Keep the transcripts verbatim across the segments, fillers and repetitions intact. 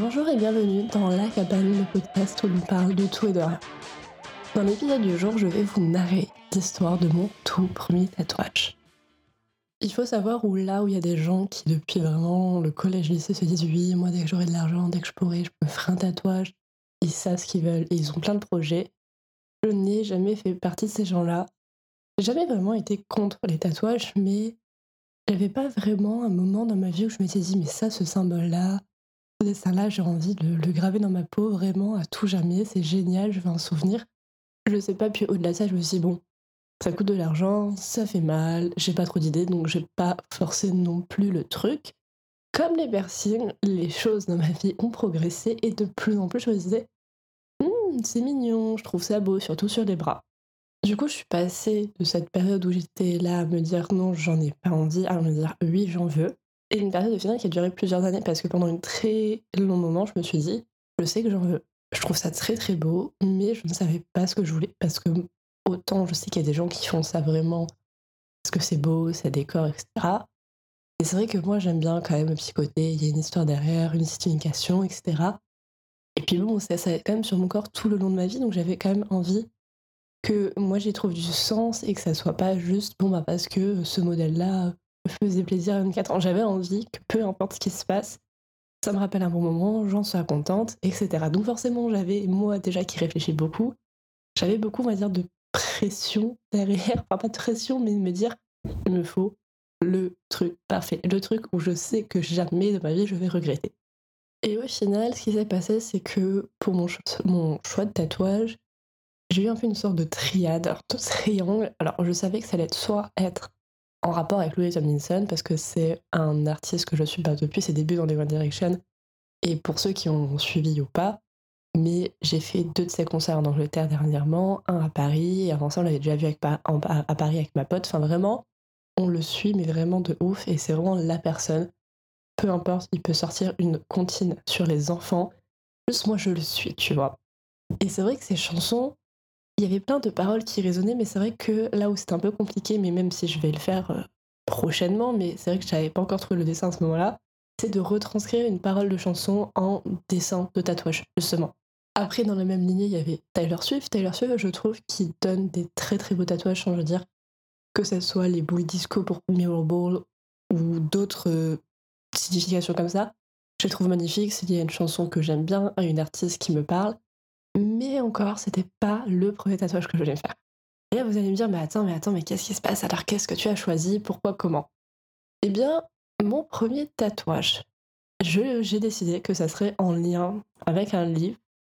Bonjour et bienvenue dans La Cabane, le podcast où l'on parle de tout et de rien. Dans l'épisode du jour, je vais vous narrer l'histoire de mon tout premier tatouage. Il faut savoir où là où il y a des gens qui depuis vraiment le collège-lycée se disent oui, moi dès que j'aurai de l'argent, dès que je pourrai, je me ferai un tatouage. Ils savent ce qu'ils veulent et ils ont plein de projets. Je n'ai jamais fait partie de ces gens-là. J'ai jamais vraiment été contre les tatouages, mais j'avais pas vraiment un moment dans ma vie où je m'étais dit mais ça, ce symbole-là, ce dessin-là, j'ai envie de le graver dans ma peau vraiment à tout jamais, c'est génial, je veux un souvenir. Je sais pas, puis au-delà de ça, je me suis dit: «Bon, ça coûte de l'argent, ça fait mal, j'ai pas trop d'idées, donc j'ai pas forcé non plus le truc». Comme les piercings, les choses dans ma vie ont progressé et de plus en plus je me disais: «Mmh, c'est mignon, je trouve ça beau», surtout sur les bras. Du coup, je suis passée de cette période où j'étais là à me dire: «Non, j'en ai pas envie», à me dire: «Oui, j'en veux», et une période au final qui a duré plusieurs années parce que pendant un très long moment, je me suis dit: «Je sais que j'en veux». Je trouve ça très, très beau, mais je ne savais pas ce que je voulais parce que autant je sais qu'il y a des gens qui font ça vraiment parce que c'est beau, ça décore et cetera, et c'est vrai que moi j'aime bien quand même le petit côté, il y a une histoire derrière, une signification et cetera, et puis bon, ça ça allait quand même sur mon corps tout le long de ma vie, donc j'avais quand même envie que moi j'y trouve du sens et que ça soit pas juste bon bah parce que ce modèle-là me faisait plaisir à vingt-quatre ans. J'avais envie que peu importe ce qui se passe, ça me rappelle un bon moment, j'en sois contente, et cetera. Donc forcément j'avais, moi déjà qui réfléchis beaucoup, j'avais beaucoup on va dire de pression derrière, enfin pas de pression mais de me dire: «Il me faut le truc parfait, le truc où je sais que jamais de ma vie je vais regretter». Et au final, ce qui s'est passé, c'est que pour mon ch mon choix de tatouage, j'ai eu un peu une sorte de triade, alors de triangle. Alors je savais que ça allait soit être en rapport avec Louis Tomlinson parce que c'est un artiste que je suis bah, depuis ses débuts dans les One Direction, et pour ceux qui ont suivi ou pas, mais j'ai fait deux de ses concerts en Angleterre dernièrement, un à Paris, et avant ça on l'avait déjà vu avec pa en à à Paris avec ma pote. Enfin vraiment, on le suit mais vraiment de ouf, et c'est vraiment la personne. Peu importe, il peut sortir une comptine sur les enfants, juste moi je le suis, tu vois? Et c'est vrai que ces chansons, il y avait plein de paroles qui résonnaient, mais c'est vrai que là où c'était un peu compliqué, mais même si je vais le faire, heu, prochainement, mais c'est vrai que j'avais pas encore trouvé le dessin à ce moment-là, c'est de retranscrire une parole de chanson en dessin de tatouage, justement. Après dans la même lignée, il y avait Taylor Swift. Taylor Swift, je trouve qu'il donne des très, très beaux tatouages, enfin je veux dire, que ça soit les boules disco pour Mirrorball ou d'autres, heu, significations comme ça, je les trouve magnifiques. C'est lié à une chanson que j'aime bien, à une artiste qui me parle, mais encore, c'était pas le premier tatouage que je voulais faire. Et là, vous allez me dire: «Mais attends, mais attends, mais qu'est-ce qui se passe? Alors qu'est-ce que tu as choisi? Pourquoi? Comment?» Eh bien, mon premier tatouage, je j'ai décidé que ça serait en lien avec un livre,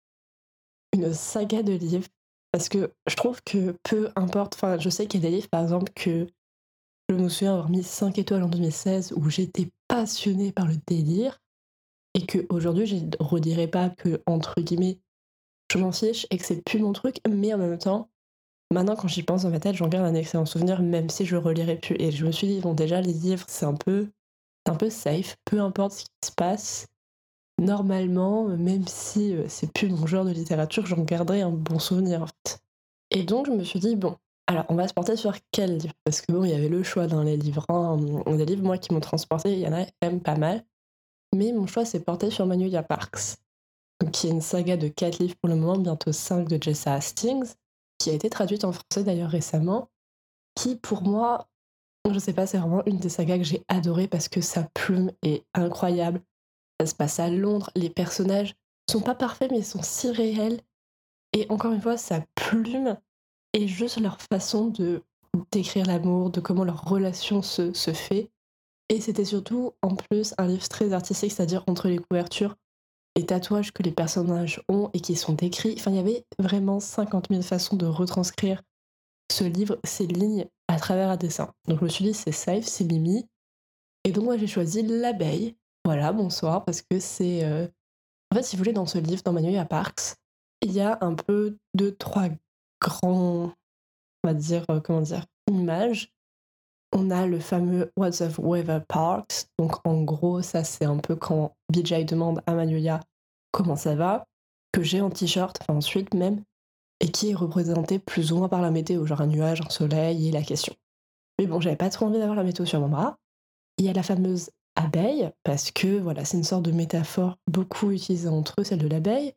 une saga de livres, parce que je trouve que peu importe, enfin, je sais qu'il y a des livres, par exemple, que je me souviens avoir mis cinq étoiles en deux mille seize où j'étais passionnée par le délire, et qu'aujourd'hui, je ne redirais pas que, entre guillemets, «je m'en fiche» et que c'est plus mon truc, mais en même temps, maintenant, quand j'y pense dans ma tête, j'en garde un excellent souvenir, même si je relirai plus. Et je me suis dit: «Bon, déjà, les livres, c'est un peu c'est un peu safe, peu importe ce qui se passe, normalement, heu, même si, heu, c'est plus mon genre de littérature, j'en garderai un bon souvenir, en fait». Et donc je me suis dit: «Bon, alors on va se porter sur quel livre?» Parce que bon, il y avait le choix dans les livres, hein, mmh, des livres, moi, qui m'ont transportée, il y en a quand même pas mal, mais mon choix s'est porté sur Magnolia Parks, donc qui est une saga de quatre livres pour le moment, bientôt cinq, de Jessa Hastings, qui a été traduite en français d'ailleurs récemment, qui pour moi, je sais pas, c'est vraiment une des sagas que j'ai adorées parce que sa plume est incroyable. Ça se passe à Londres, les personnages sont pas parfaits mais ils sont si réels, et encore une fois, sa plume et juste leur façon de décrire l'amour, de comment leur relation se se fait, et c'était surtout en plus un livre très artistique, c'est-à-dire entre les couvertures, les tatouages que les personnages ont et qui sont décrits, enfin il y avait vraiment cinquante mille façons de retranscrire ce livre, ces lignes, à travers un dessin. Donc je me suis dit: «C'est safe, c'est Mimi», et donc moi j'ai choisi L'abeille. Voilà, bonsoir, parce que c'est, heu en fait, si vous voulez, dans ce livre, dans Magnolia Parks, il y a un peu deux trois grands, on va dire, heu, comment dire? Images. On a le fameux What's of Weather Parks, donc en gros, ça, c'est un peu quand B J demande à Magnolia comment ça va, que j'ai en t-shirt, enfin ensuite même, et qui est représenté plus ou moins par la météo, genre un nuage, un soleil et la question. Mais bon, j'avais pas trop envie d'avoir la météo sur mon bras. Il y a la fameuse abeille, parce que voilà, c'est une sorte de métaphore beaucoup utilisée entre eux, celle de l'abeille.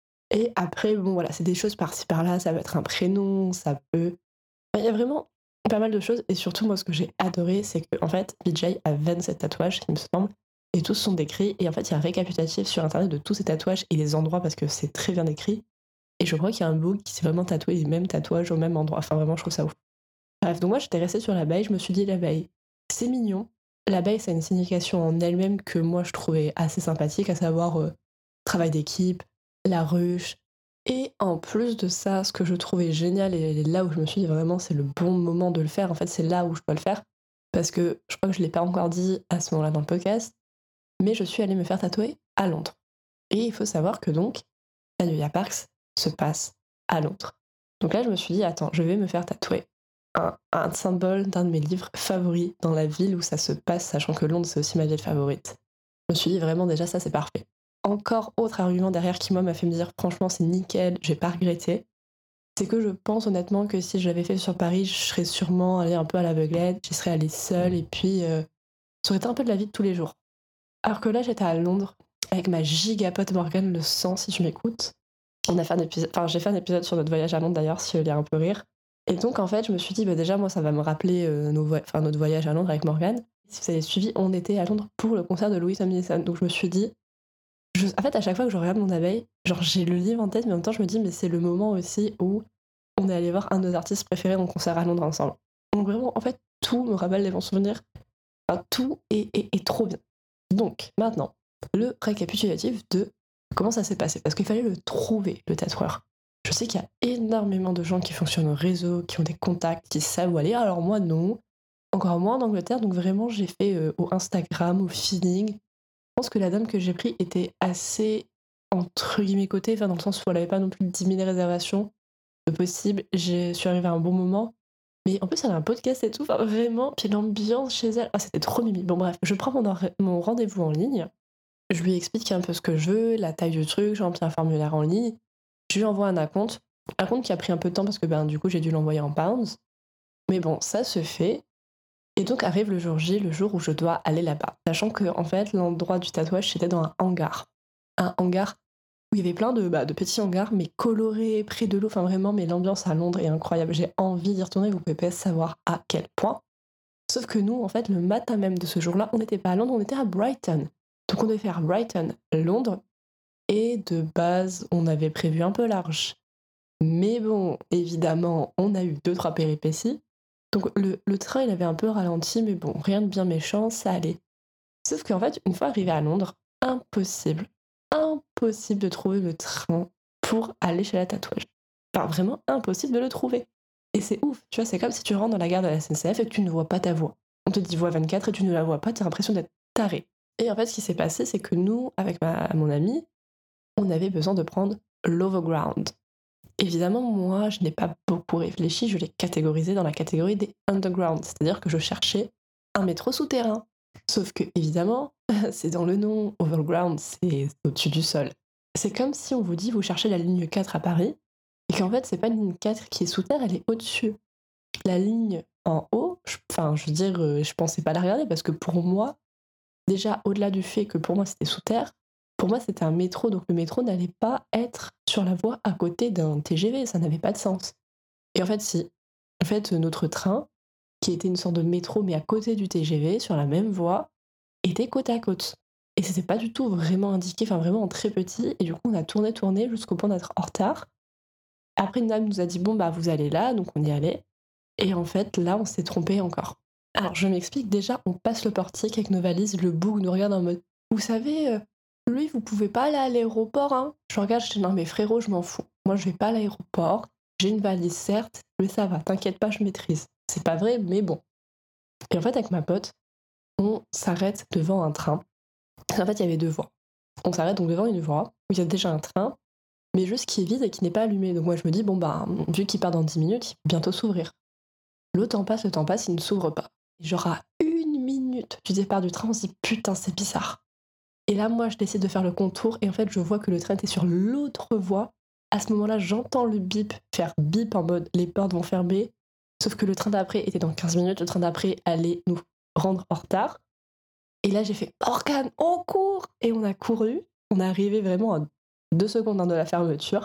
Et après, bon voilà, c'est des choses par-ci par-là, ça peut être un prénom, ça peut. Il y a vraiment pas mal de choses, et surtout, moi, ce que j'ai adoré, c'est qu'en fait, B J a vingt-sept tatouages, il me semble, et tous sont décrits, et en fait, il y a un récapitulatif sur internet de tous ces tatouages et les endroits parce que c'est très bien décrit. Et je crois qu'il y a un book qui s'est vraiment tatoué les mêmes tatouages au même endroit. Enfin, vraiment, je trouve ça ouf. Bref, donc moi, j'étais restée sur l'abeille, je me suis dit, l'abeille, c'est mignon. L'abeille, ça a une signification en elle-même que moi, je trouvais assez sympathique, à savoir euh, travail d'équipe, la ruche. Et en plus de ça, ce que je trouvais génial, et là où je me suis dit vraiment, c'est le bon moment de le faire, en fait, c'est là où je dois le faire, parce que je crois que je ne l'ai pas encore dit à ce moment-là dans le podcast, mais je suis allée me faire tatouer à Londres. Et il faut savoir que donc, Anulia Parks se passe à Londres. Donc là, je me suis dit, attends, je vais me faire tatouer un, un symbole d'un de mes livres favoris dans la ville où ça se passe, sachant que Londres, c'est aussi ma ville favorite. Je me suis dit, vraiment, déjà, ça, c'est parfait. Encore autre argument derrière qui, moi, m'a fait me dire, franchement, c'est nickel, j'ai pas regretté. C'est que je pense honnêtement que si je l'avais fait sur Paris, je serais sûrement allée un peu à l'aveuglette, j'y serais allée seule, et puis euh, ça aurait été un peu de la vie de tous les jours. Alors que là, j'étais à Londres avec ma gigapote Morgane Le Sang, si tu m'écoutes. On a fait un épisode, enfin, j'ai fait un épisode sur notre voyage à Londres d'ailleurs, si elle y a un peu rire. Et donc, en fait, je me suis dit, bah, déjà, moi, ça va me rappeler euh, nos voy- enfin, notre voyage à Londres avec Morgane. Si vous avez suivi, on était à Londres pour le concert de Louis Tomlinson. Donc, je me suis dit, je- en fait, à chaque fois que je regarde mon abeille, genre, j'ai le livre en tête, mais en même temps, je me dis, mais c'est le moment aussi où on est allé voir un de nos artistes préférés en concert à Londres ensemble. Donc, vraiment, en fait, tout me rappelle des bons souvenirs. Enfin, tout est, est- est trop bien. Donc, maintenant, le récapitulatif de comment ça s'est passé. Parce qu'il fallait le trouver, le tatoueur. Je sais qu'il y a énormément de gens qui fonctionnent au réseau, qui ont des contacts, qui savent où aller. Alors moi, non. Encore moins en Angleterre. Donc vraiment, j'ai fait euh, au Instagram, au feeling. Je pense que la dame que j'ai pris était assez, entre guillemets, cotée. Enfin, dans le sens où elle n'avait pas non plus dix mille réservations de possible. Je suis arrivée à un bon moment. Mais en plus, elle a un podcast et tout. Enfin, vraiment. Puis l'ambiance chez elle. Ah, c'était trop mimi. Bon, bref, je prends mon, or- mon rendez-vous en ligne. Je lui explique un peu ce que je veux, la taille du truc, j'ai rempli un formulaire en ligne. Je lui envoie un acompte. Un compte qui a pris un peu de temps parce que ben, du coup j'ai dû l'envoyer en pounds. Mais bon, ça se fait. Et donc arrive le jour J, le jour où je dois aller là-bas. Sachant que en fait, l'endroit du tatouage, c'était dans un hangar. Un hangar où il y avait plein de, bah, de petits hangars, mais colorés, près de l'eau. Enfin vraiment, mais l'ambiance à Londres est incroyable. J'ai envie d'y retourner, vous pouvez pas savoir à quel point. Sauf que nous, en fait, le matin même de ce jour-là, on n'était pas à Londres, on était à Brighton. Donc on devait faire Brighton-Londres. Et de base, on avait prévu un peu large. Mais bon, évidemment, on a eu deux, trois péripéties. Donc le, le train, il avait un peu ralenti, mais bon, rien de bien méchant, ça allait. Sauf qu'en fait, une fois arrivé à Londres, impossible, impossible de trouver le train pour aller chez la tatouage. Enfin, vraiment impossible de le trouver. Et c'est ouf, tu vois, c'est comme si tu rentres dans la gare de la S N C F et que tu ne vois pas ta voie. On te dit voie vingt-quatre et tu ne la vois pas, tu as l'impression d'être taré. Et en fait, ce qui s'est passé, c'est que nous, avec ma, mon ami, on avait besoin de prendre l'overground. Évidemment, moi, je n'ai pas beaucoup réfléchi, je l'ai catégorisé dans la catégorie des underground, c'est-à-dire que je cherchais un métro souterrain. Sauf que, évidemment, c'est dans le nom, overground, c'est au-dessus du sol. C'est comme si on vous dit, vous cherchez la ligne quatre à Paris, et qu'en fait, c'est pas une ligne quatre qui est sous terre, elle est au-dessus. La ligne en haut, je- enfin, je veux dire, euh, je pensais pas la regarder, parce que pour moi, déjà, au-delà du fait que pour moi c'était sous terre, pour moi c'était un métro, donc le métro n'allait pas être sur la voie à côté d'un T G V, ça n'avait pas de sens. Et en fait, si. En fait, notre train, qui était une sorte de métro mais à côté du T G V, sur la même voie, était côte à côte. Et c'était pas du tout vraiment indiqué, enfin vraiment en très petit, et du coup on a tourné, tourné jusqu'au point d'être en retard. Après, une dame nous a dit, bon bah vous allez là, donc on y allait. Et en fait, là, on s'est trompé encore. Alors, je m'explique, déjà, on passe le portique avec nos valises, le boug nous regarde en mode, vous savez, euh, lui, vous pouvez pas aller à l'aéroport, hein. Je regarde, je dis, non mais frérot, je m'en fous. Moi, je vais pas à l'aéroport. J'ai une valise, certes, mais ça va, t'inquiète pas, je maîtrise. C'est pas vrai, mais bon. Et en fait, avec ma pote, on s'arrête devant un train. En fait, il y avait deux voies. On s'arrête donc devant une voie où il y a déjà un train, mais juste qui est vide et qui n'est pas allumé. Donc moi, je me dis, bon, bah, vu qu'il part dans dix minutes, il va bientôt s'ouvrir. Le temps passe, le temps passe, il ne s'ouvre pas. Et genre à une minute du départ du train, on se dit putain, c'est bizarre. Et là, moi, je décide de faire le contour et en fait, je vois que le train était sur l'autre voie. À ce moment-là, j'entends le bip faire bip en mode les portes vont fermer. Sauf que le train d'après était dans quinze minutes, le train d'après allait nous rendre en retard. Et là, j'ai fait Morgane, on court! Et on a couru. On est arrivé vraiment à deux secondes hein, de la fermeture.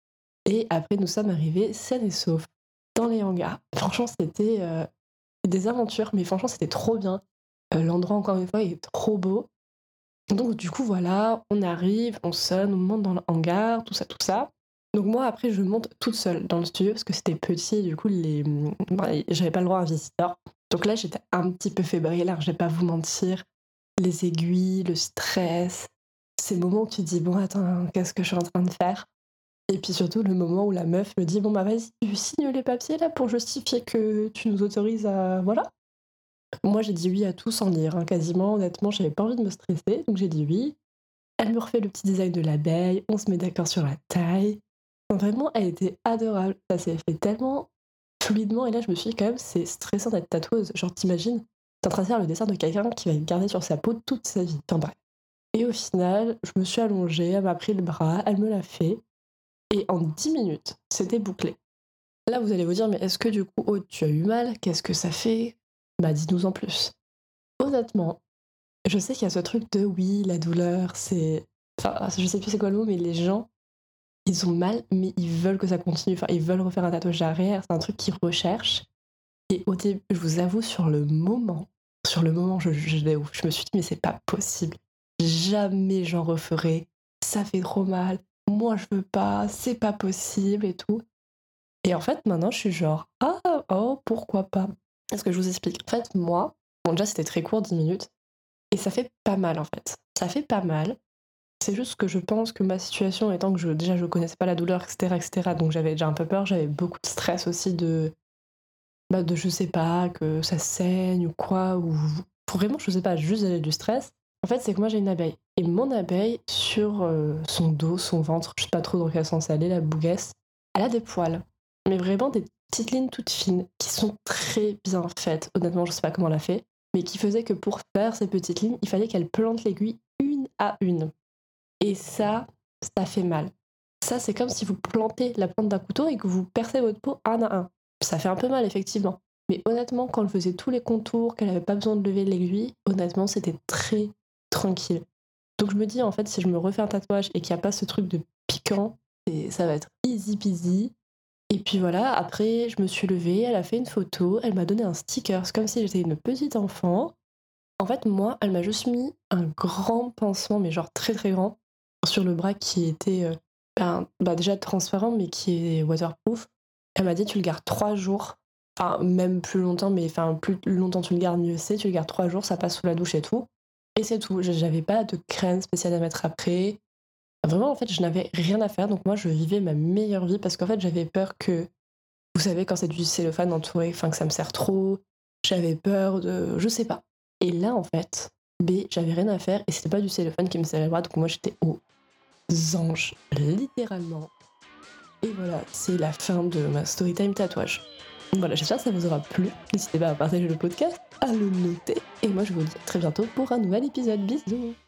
Et après, nous sommes arrivés sains et saufs dans les hangars. Franchement, c'était euh, des aventures, mais franchement, c'était trop bien. Euh, l'endroit, encore une fois, est trop beau. Donc, du coup, voilà, on arrive, on sonne, on monte dans le hangar, tout ça, tout ça. Donc, moi, après, je monte toute seule dans le studio parce que c'était petit, du coup, les... bah, j'avais pas le droit à un visiteur. Donc là, j'étais un petit peu fébrile, alors je vais pas vous mentir. Les aiguilles, le stress, ces moments où tu te dis, bon, attends, qu'est-ce que je suis en train de faire? Et puis surtout, le moment où la meuf me dit, bon, bah, vas-y, tu signes les papiers là pour justifier que tu nous autorises à. Voilà. Moi, j'ai dit oui à tout sans lire, hein, quasiment. Honnêtement, j'avais pas envie de me stresser, donc j'ai dit oui. Elle me refait le petit design de l'abeille, on se met d'accord sur la taille. Enfin, vraiment, elle était adorable. Ça s'est fait tellement fluidement, et là, je me suis dit, quand même, c'est stressant d'être tatoueuse. Genre, t'imagines, t'es en train de faire le dessin de quelqu'un qui va être gardé sur sa peau toute sa vie. Enfin, bref. Et au final, je me suis allongée, elle m'a pris le bras, elle me l'a fait, et en dix minutes, c'était bouclé. Là, vous allez vous dire, mais est-ce que du coup, Aude, tu as eu mal? Qu'est-ce que ça fait? Bah, dis-nous en plus. Honnêtement, je sais qu'il y a ce truc de oui, la douleur, c'est. Enfin, je sais plus c'est quoi le mot, mais les gens, ils ont mal, mais ils veulent que ça continue. Enfin, ils veulent refaire un tatouage derrière, c'est un truc qu'ils recherchent. Et au début, je vous avoue, sur le moment, sur le moment, je, je, je, je me suis dit, mais c'est pas possible. Jamais j'en referai. Ça fait trop mal. Moi, je veux pas. C'est pas possible et tout. Et en fait, maintenant, je suis genre, ah, oh, pourquoi pas? Est-ce que je vous explique? En fait, moi, bon, déjà, c'était très court, dix minutes. Et ça fait pas mal, en fait. Ça fait pas mal. C'est juste que je pense que ma situation étant que je, déjà, je connaissais pas la douleur, et cetera, et cetera. Donc, j'avais déjà un peu peur. J'avais beaucoup de stress aussi de bah, de je sais pas, que ça saigne ou quoi, ou vraiment, je sais pas, juste j'avais du stress. En fait, c'est que moi j'ai une abeille. Et mon abeille, sur euh, son dos, son ventre, je sais pas trop dans quel sens elle est, la bouguesse, elle a des poils. Mais vraiment des petites lignes toutes fines, qui sont très bien faites. Honnêtement, je sais pas comment elle a fait. Mais qui faisait que pour faire ces petites lignes, il fallait qu'elle plante l'aiguille une à une. Et ça, ça fait mal. Ça, c'est comme si vous plantez la pointe d'un couteau et que vous percez votre peau un à un. Ça fait un peu mal, effectivement. Mais honnêtement, quand elle faisait tous les contours, qu'elle avait pas besoin de lever l'aiguille, honnêtement, c'était très tranquille. Donc je me dis, en fait, si je me refais un tatouage et qu'il n'y a pas ce truc de piquant, et ça va être easy peasy. Et puis voilà, après, je me suis levée, elle a fait une photo, elle m'a donné un sticker, c'est comme si j'étais une petite enfant. En fait, moi, elle m'a juste mis un grand pansement, mais genre très très grand, sur le bras qui était euh, ben, bah déjà transparent, mais qui est waterproof. Elle m'a dit, tu le gardes trois jours, enfin même plus longtemps, mais enfin plus longtemps tu le gardes, mieux c'est, tu le gardes trois jours, ça passe sous la douche et tout. Et c'est tout, j'avais pas de crème spéciale à mettre après. Vraiment, en fait, je n'avais rien à faire, donc moi, je vivais ma meilleure vie, parce qu'en fait, j'avais peur que, vous savez, quand c'est du cellophane entouré, enfin que ça me sert trop, j'avais peur de... je sais pas. Et là, en fait, B, j'avais rien à faire, et c'était pas du cellophane qui me serrait le bras, donc moi, j'étais aux anges, littéralement. Et voilà, c'est la fin de ma storytime tatouage. Voilà, j'espère que ça vous aura plu. N'hésitez pas à partager le podcast, à le noter. Et moi, je vous dis à très bientôt pour un nouvel épisode. Bisous!